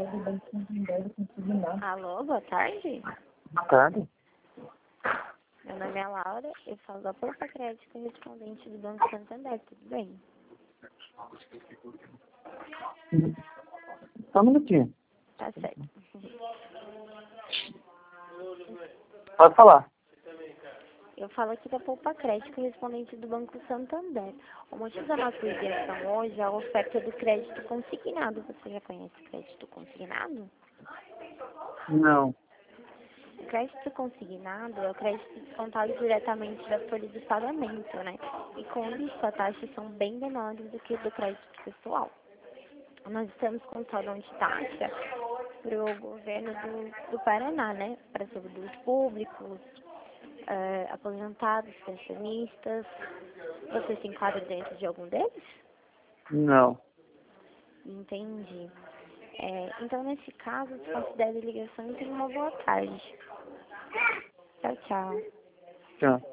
Alô, boa tarde. Boa tarde. Meu nome é Laura, eu falo da Poupa Crédito, correspondente do Banco Santander, tudo bem? Só um minutinho. Tá certo. Pode falar. Eu falo aqui da Poupa Crédito, correspondente do Banco Santander. O motivo da nossa ligação hoje é a oferta do crédito consignado. Você já conhece o crédito consignado? Não. O crédito consignado é o crédito descontado diretamente da folha de pagamento, né? E com isso, as taxas são bem menores do que do crédito pessoal. Nós estamos com saldo de taxa para o governo do Paraná, né? Para servidores públicos, aposentados, pensionistas. Você se enquadra dentro de algum deles? Não. Entendi. Então, nesse caso, considere a ligação e tenha uma boa tarde. Tchau, tchau. Tchau.